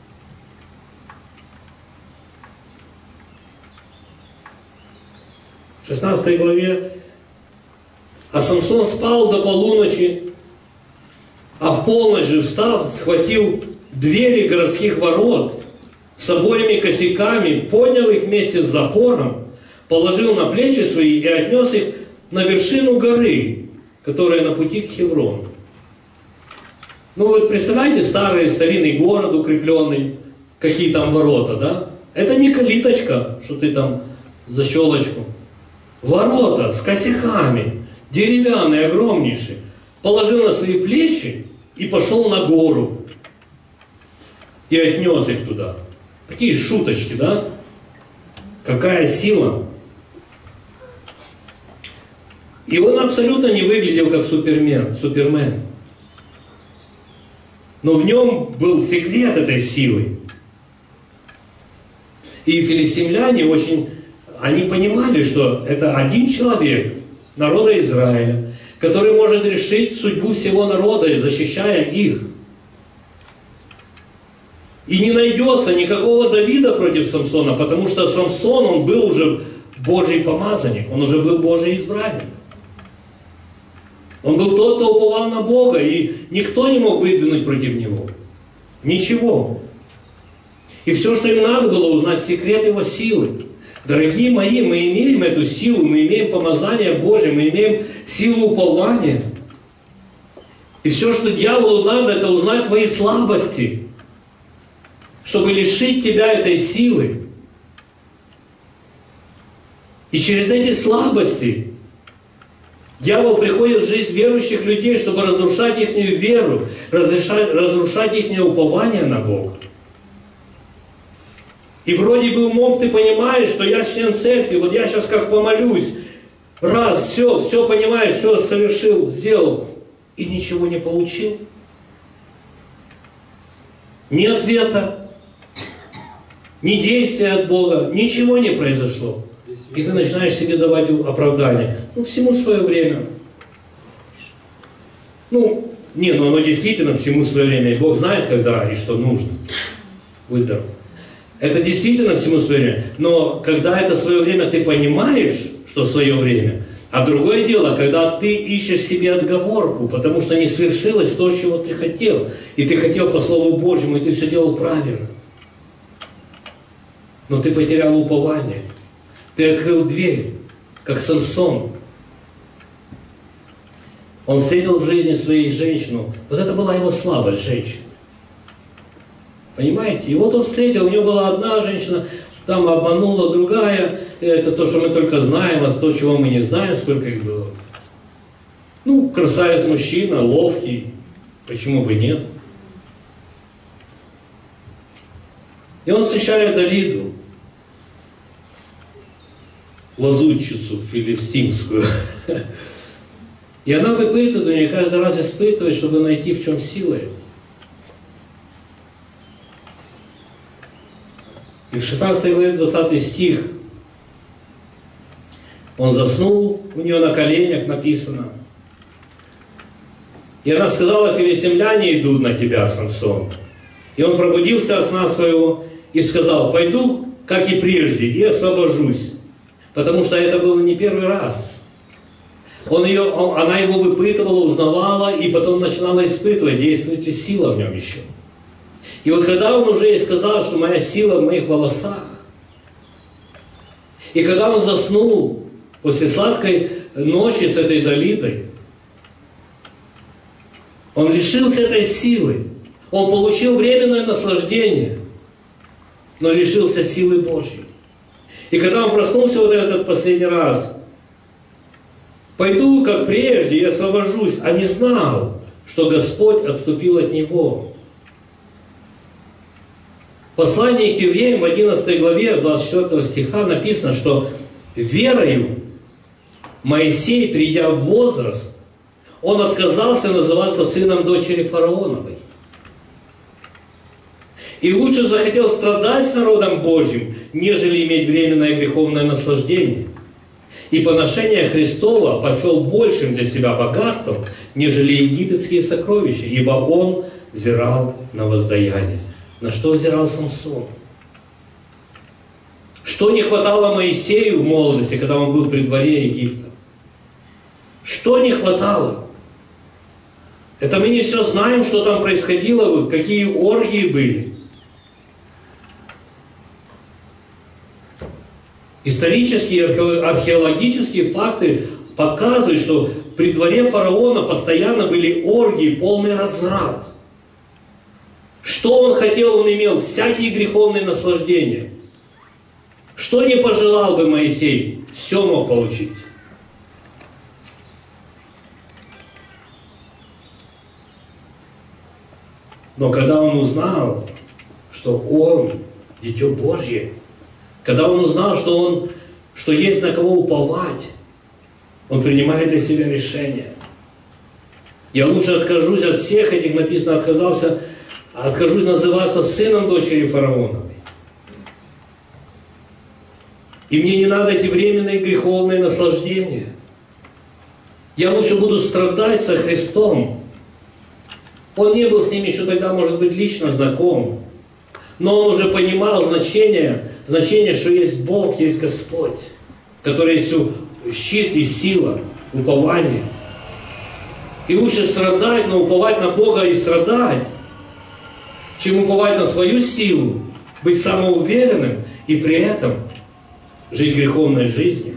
В шестнадцатой главе: а Самсон спал до полуночи, а в полночь же встав, схватил двери городских ворот с обоими косяками, поднял их вместе с запором, положил на плечи свои и отнес их на вершину горы, которая на пути к Хеврону. Ну вот представляете, старый старинный город укрепленный, какие там ворота, да? Это не калиточка, что ты там за щелочку. Ворота с косяками, деревянные, огромнейшие. Положил на свои плечи и пошел на гору. И отнес их туда. Такие шуточки, да? Какая сила. И он абсолютно не выглядел как супермен, супермен. Но в нем был секрет этой силы. И филистимляне очень, они понимали, что это один человек народа Израиля, который может решить судьбу всего народа, защищая их. И не найдется никакого Давида против Самсона, потому что Самсон, он был уже Божий помазанник, он уже был Божий избранник. Он был тот, кто уповал на Бога, и никто не мог выдвинуть против него. Ничего. И все, что им надо было, узнать секрет его силы. Дорогие мои, мы имеем эту силу, мы имеем помазание Божие, мы имеем силу упования. И все, что дьяволу надо, это узнать твои слабости, чтобы лишить тебя этой силы. И через эти слабости дьявол приходит в жизнь верующих людей, чтобы разрушать их веру, разрушать, разрушать их упование на Бога. И вроде бы умом ты понимаешь, что я член церкви, вот я сейчас как помолюсь, раз, все, все понимаешь, все совершил, сделал, и ничего не получил. Ни ответа, ни действия от Бога, ничего не произошло. И ты начинаешь себе давать оправдание. Ну, всему свое время. Ну, не, ну оно действительно всему свое время. И Бог знает, когда и что нужно. Будь здоров. Это действительно всему свое время. Но когда это свое время, ты понимаешь, что свое время. А другое дело, когда ты ищешь себе отговорку, потому что не свершилось то, чего ты хотел. И ты хотел по Слову Божьему, и ты все делал правильно. Но ты потерял упование. Ты открыл дверь, как Самсон. Он встретил в жизни своей женщину. Вот это была его слабость, женщина. Понимаете? И вот он встретил, у него была одна женщина, там обманула другая. Это то, что мы только знаем, а то, чего мы не знаем, сколько их было. Ну, красавец мужчина, ловкий. Почему бы нет? И он встречает Далиду, лазутчицу филистимскую. И она выпытывает у нее, каждый раз испытывает, чтобы найти, в чем сила ее. И в шестнадцатой главе двадцатый стих он заснул, у нее на коленях написано. И она сказала: филистимляне идут на тебя, Самсон. И он пробудился от сна своего и сказал: пойду, как и прежде, и освобожусь. Потому что это было не первый раз. Он ее, он, она его выпытывала, узнавала, и потом начинала испытывать, действует ли сила в нем еще. И вот когда он уже ей сказал, что моя сила в моих волосах, и когда он заснул после сладкой ночи с этой Далидой, он лишился этой силы. Он получил временное наслаждение, но лишился силы Божьей. И когда он проснулся вот этот последний раз, пойду, как прежде, и освобожусь, а не знал, что Господь отступил от него. В послании к Евреям в одиннадцатой главе, двадцать четвёртого стиха написано, что верою Моисей, придя в возраст, он отказался называться сыном дочери фараоновой. И лучше захотел страдать с народом Божьим, нежели иметь временное греховное наслаждение. И поношение Христова почел большим для себя богатством, нежели египетские сокровища, ибо он взирал на воздаяние. На что взирал Самсон? Что не хватало Моисею в молодости, когда он был при дворе Египта? Что не хватало? Это мы не все знаем, что там происходило, какие оргии были. Исторические и археологические факты показывают, что при дворе фараона постоянно были оргии, полный разврат. Что он хотел, он имел всякие греховные наслаждения. Что не пожелал бы Моисей, все мог получить. Но когда он узнал, что он Дитё Божье, когда он узнал, что, он, что есть на кого уповать, он принимает для себя решение. Я лучше откажусь от всех этих, написано, отказался, откажусь называться сыном дочери фараоновой. И мне не надо эти временные греховные наслаждения. Я лучше буду страдать со Христом. Он не был с ними еще тогда, может быть, лично знаком. Но он уже понимал значение, значение, что есть Бог, есть Господь, который есть щит и сила, упование. И лучше страдать, но уповать на Бога и страдать, чем уповать на свою силу, быть самоуверенным и при этом жить греховной жизнью.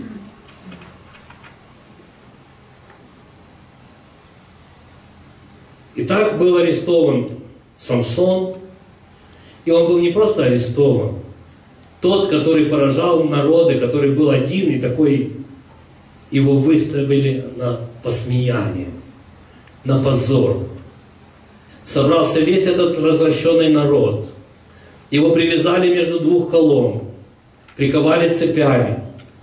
И так был арестован Самсон. И он был не просто арестован. Тот, который поражал народы, который был один, и такой, его выставили на посмеяние, на позор. Собрался весь этот развращенный народ. Его привязали между двух колонн, приковали цепями.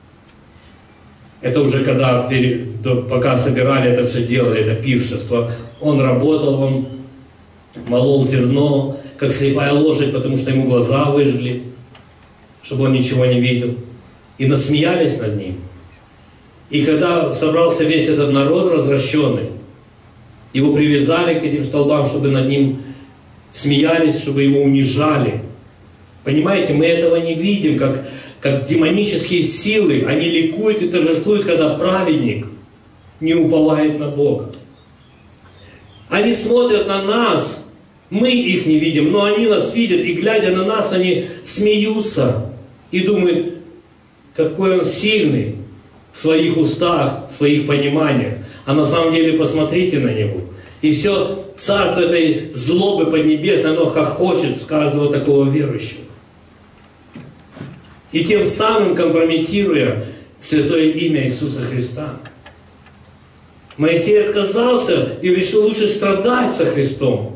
Это уже когда, пока собирали это все дело, это пиршество, он работал, он молол зерно, как слепая лошадь, потому что ему глаза выжгли, чтобы он ничего не видел. И насмеялись над ним. И когда собрался весь этот народ развращенный, его привязали к этим столбам, чтобы над ним смеялись, чтобы его унижали. Понимаете, мы этого не видим, как, как демонические силы, они ликуют и торжествуют, когда праведник не уповает на Бога. Они смотрят на нас, мы их не видим, но они нас видят, и глядя на нас, они смеются и думают, какой он сильный в своих устах, в своих пониманиях. А на самом деле посмотрите на него. И все царство этой злобы поднебесной, оно хохочет с каждого такого верующего. И тем самым компрометируя святое имя Иисуса Христа. Моисей отказался и решил лучше страдать со Христом.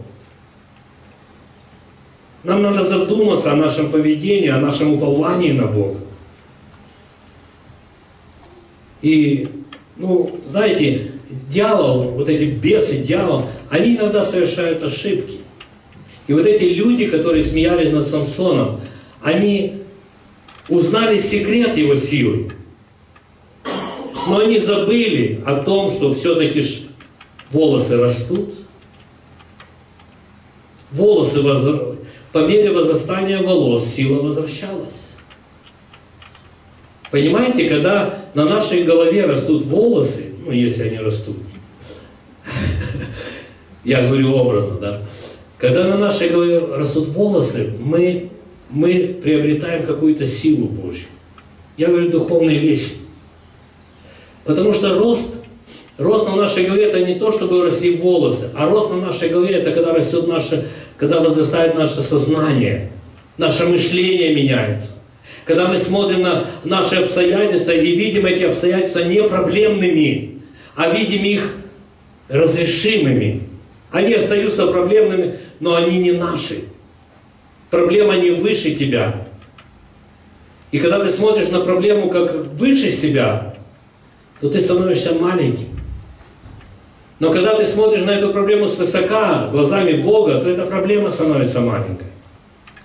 Нам надо задуматься о нашем поведении, о нашем уповании на Бога. И, ну, знаете, дьявол, вот эти бесы, дьявол, они иногда совершают ошибки. И вот эти люди, которые смеялись над Самсоном, они узнали секрет его силы. Но они забыли о том, что все-таки волосы растут. Волосы воз... По мере возрастания волос сила возвращалась. Понимаете, когда на нашей голове растут волосы, ну, если они растут, я говорю образно, да, когда на нашей голове растут волосы, мы, мы приобретаем какую-то силу Божью. Я говорю духовные вещи. Потому что рост, рост на нашей голове это не то, чтобы росли волосы, а рост на нашей голове это когда растет наше, когда возрастает наше сознание, наше мышление меняется. Когда мы смотрим на наши обстоятельства и видим эти обстоятельства не проблемными, а видим их разрешимыми. Они остаются проблемными, но они не наши. Проблема не выше тебя. И когда ты смотришь на проблему как выше себя, то ты становишься маленьким. Но когда ты смотришь на эту проблему свысока, глазами Бога, то эта проблема становится маленькой.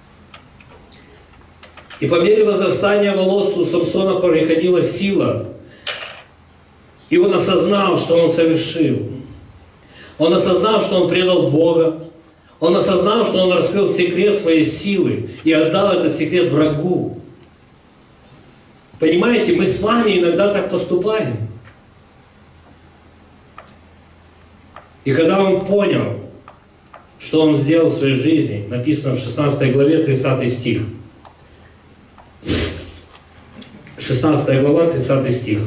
И по мере возрастания волос у Самсона приходила сила. И он осознал, что он совершил. Он осознал, что он предал Бога. Он осознал, что он раскрыл секрет своей силы и отдал этот секрет врагу. Понимаете, мы с вами иногда так поступаем. И когда он понял, что он сделал в своей жизни, написано в шестнадцатой главе, тридцатый стих. шестнадцатая глава, тридцатый стих.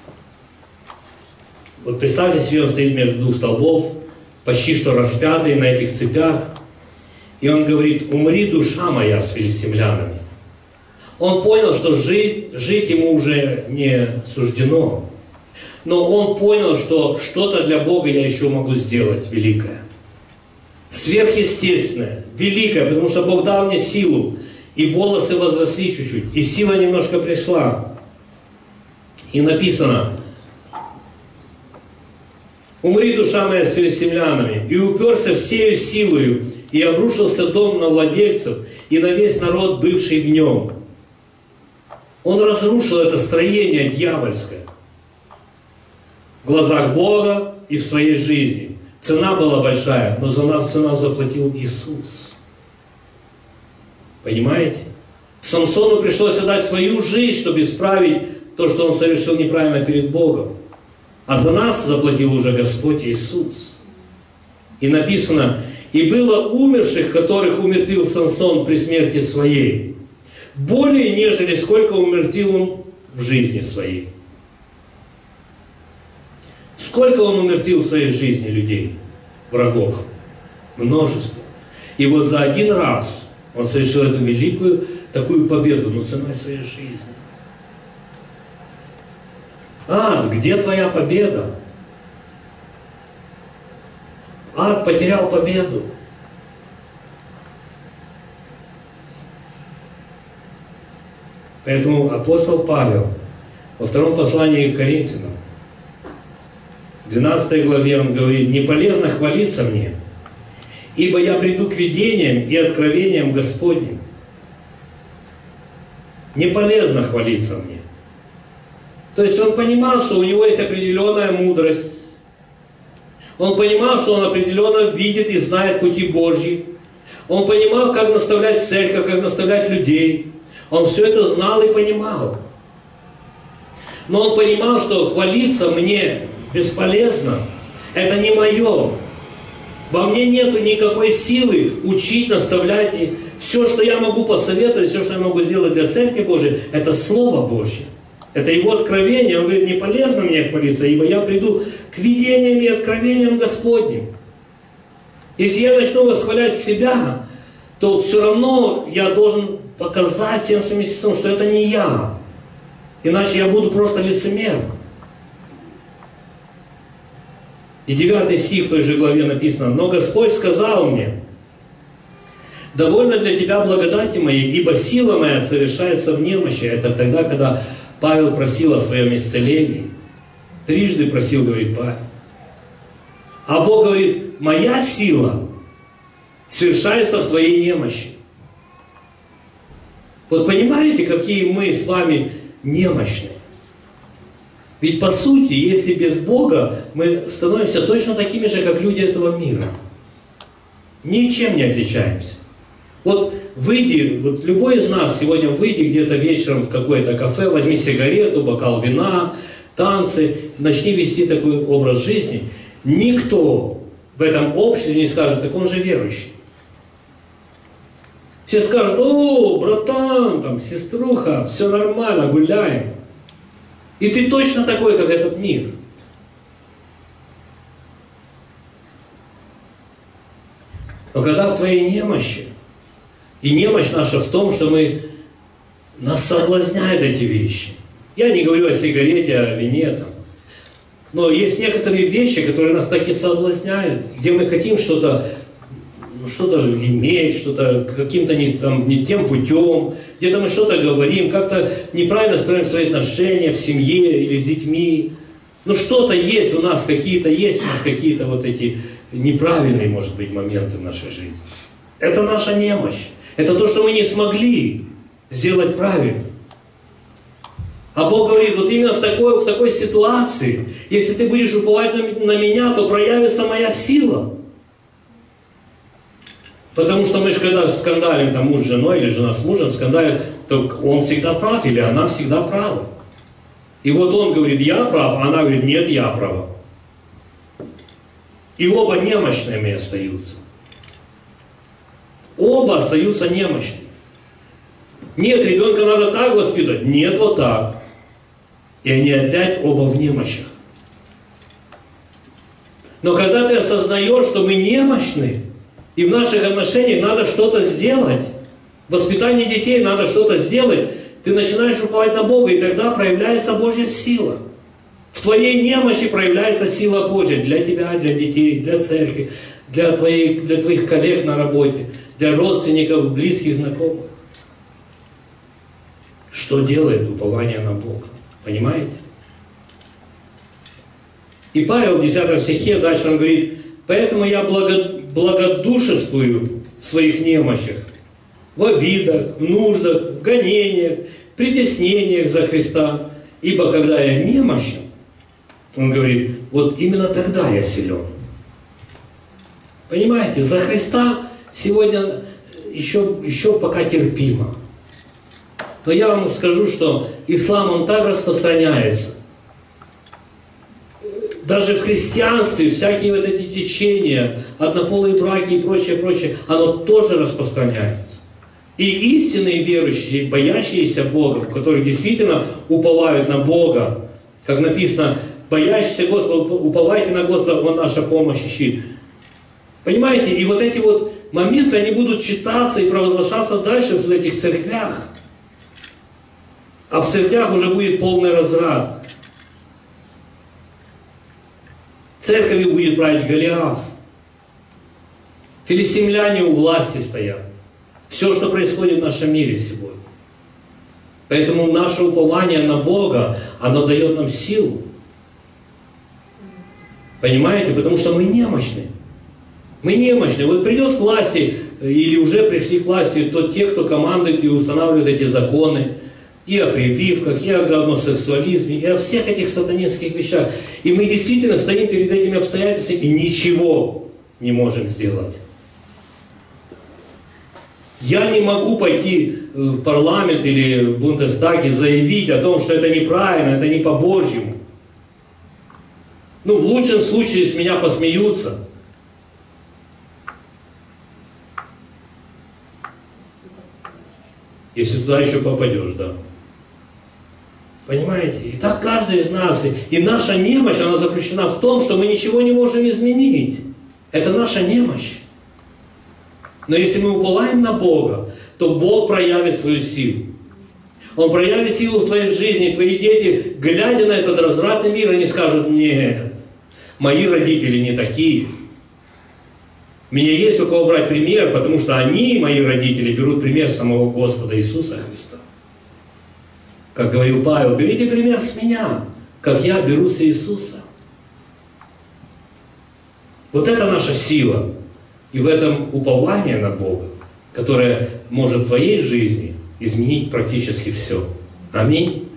Вот представьте себе, он стоит между двух столбов, почти что распятый на этих цепях. И он говорит: умри, душа моя, с филистимлянами. Он понял, что жить, жить ему уже не суждено. Но он понял, что что-то для Бога я еще могу сделать великое. Сверхъестественное, великое, потому что Бог дал мне силу. И волосы возросли чуть-чуть, и сила немножко пришла. И написано: умри, душа моя, с филистимлянами. И уперся всею силою, и обрушился дом на владельцев, и на весь народ, бывший в нем. Он разрушил это строение дьявольское в глазах Бога и в своей жизни. Цена была большая, но за нас цену заплатил Иисус. Понимаете? Самсону пришлось отдать свою жизнь, чтобы исправить то, что он совершил неправильно перед Богом. А за нас заплатил уже Господь Иисус. И написано: и было умерших, которых умертвил Самсон при смерти своей, более, нежели сколько умертвил он в жизни своей. Сколько он умертвил в своей жизни людей, врагов? Множество. И вот за один раз он совершил эту великую такую победу, но ценой своей жизни. Ад, где твоя победа? Ад потерял победу. Поэтому апостол Павел во втором послании к Коринфянам, в двенадцатой главе он говорит: не полезно хвалиться мне, ибо я приду к видениям и откровениям Господним. Не полезно хвалиться мне. То есть он понимал, что у него есть определенная мудрость. Он понимал, что он определенно видит и знает пути Божьи. Он понимал, как наставлять церковь, как наставлять людей. Он все это знал и понимал. Но он понимал, что хвалиться мне бесполезно. Это не мое. Во мне нету никакой силы учить, наставлять. И все, что я могу посоветовать, все, что я могу сделать для Церкви Божией, это Слово Божье. Это Его откровение. Он говорит: не полезно мне хвалиться, ибо я приду к видениям и откровениям Господним. Если я начну восхвалять себя, то все равно я должен показать всем своим естеством, что это не я. Иначе я буду просто лицемером. И девятый стих в той же главе написано: но Господь сказал мне: довольно для тебя благодати моей, ибо сила моя совершается в немощи. Это тогда, когда Павел просил о своем исцелении. Трижды просил, говорит Павел. А Бог говорит: моя сила совершается в твоей немощи. Вот понимаете, какие мы с вами немощные? Ведь по сути, если без Бога, мы становимся точно такими же, как люди этого мира. Ничем не отличаемся. Вот выйди, вот любой из нас сегодня выйди где-то вечером в какое-то кафе, возьми сигарету, бокал вина, танцы, начни вести такой образ жизни. Никто в этом обществе не скажет: так он же верующий. Все скажут: о, братан, там, сеструха, все нормально, гуляем. И ты точно такой, как этот мир. Но когда в твоей немощи, и немощь наша в том, что мы, нас соблазняют эти вещи. Я не говорю о сигарете, о вине там. Но есть некоторые вещи, которые нас так и соблазняют, где мы хотим что-то что-то иметь, что-то каким-то не, там, не тем путем, где-то мы что-то говорим, как-то неправильно строим свои отношения в семье или с детьми. Ну что-то есть у нас, какие-то есть у нас какие-то вот эти неправильные, может быть, моменты в нашей жизни. Это наша немощь. Это то, что мы не смогли сделать правильно. А Бог говорит, вот именно в такой, в такой ситуации, если ты будешь уповать на, на меня, то проявится моя сила. Потому что мы же когда скандалим, там, муж с женой или жена с мужем скандалит, то он всегда прав или она всегда права. И вот он говорит, я прав, а она говорит, нет, я права. И оба немощными остаются. Оба остаются немощными. Нет, ребенка надо так воспитывать. Нет, вот так. И они опять оба в немощах. Но когда ты осознаешь, что мы немощны, и в наших отношениях надо что-то сделать, в воспитании детей надо что-то сделать, ты начинаешь уповать на Бога, и тогда проявляется Божья сила. В твоей немощи проявляется сила Божья для тебя, для детей, для церкви, для твоих, для твоих коллег на работе, для родственников, близких, знакомых. Что делает упование на Бога? Понимаете? И Павел в десятом стихе, дальше он говорит, поэтому я благодушествую в своих немощах, в обидах, в нуждах, в гонениях, в притеснениях за Христа. Ибо когда я немощен, он говорит, вот именно тогда я силен. Понимаете, за Христа сегодня еще, еще пока терпимо. Но я вам скажу, что ислам, он так распространяется. Даже в христианстве всякие вот эти течения, однополые браки и прочее, прочее, оно тоже распространяется. И истинные верующие, боящиеся Бога, которые действительно уповают на Бога, как написано, боящиеся Господа, уповайте на Господа, Он наша помощь и щит. Понимаете, и вот эти вот моменты, они будут читаться и провозглашаться дальше в этих церквях. А в церквях уже будет полный разрад. Церковью будет править Голиаф. Филистимляне у власти стоят. Все, что происходит в нашем мире сегодня. Поэтому наше упование на Бога, оно дает нам силу. Понимаете? Потому что мы немощны. Мы немощны. Вот придет к власти, или уже пришли к власти, то те, кто командует и устанавливает эти законы, и о прививках, и о гомосексуализме, и о всех этих сатанинских вещах. И мы действительно стоим перед этими обстоятельствами и ничего не можем сделать. Я не могу пойти в парламент или в Бундестаг и заявить о том, что это неправильно, это не по-божьему. Ну, в лучшем случае с меня посмеются. Если туда еще попадешь, да. Понимаете? И так каждый из нас. И наша немощь, она заключена в том, что мы ничего не можем изменить. Это наша немощь. Но если мы уповаем на Бога, то Бог проявит свою силу. Он проявит силу в твоей жизни, и твои дети, глядя на этот развратный мир, они скажут, нет, мои родители не такие. У меня есть у кого брать пример, потому что они, мои родители, берут пример самого Господа Иисуса Христа. Как говорил Павел, берите пример с меня, как я беру с Иисуса. Вот это наша сила. И в этом упование на Бога, которое может в твоей жизни изменить практически все. Аминь.